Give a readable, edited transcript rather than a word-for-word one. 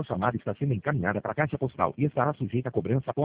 Sua chamada está sendo encaminhada para a caixa postal e estará sujeita a cobrança após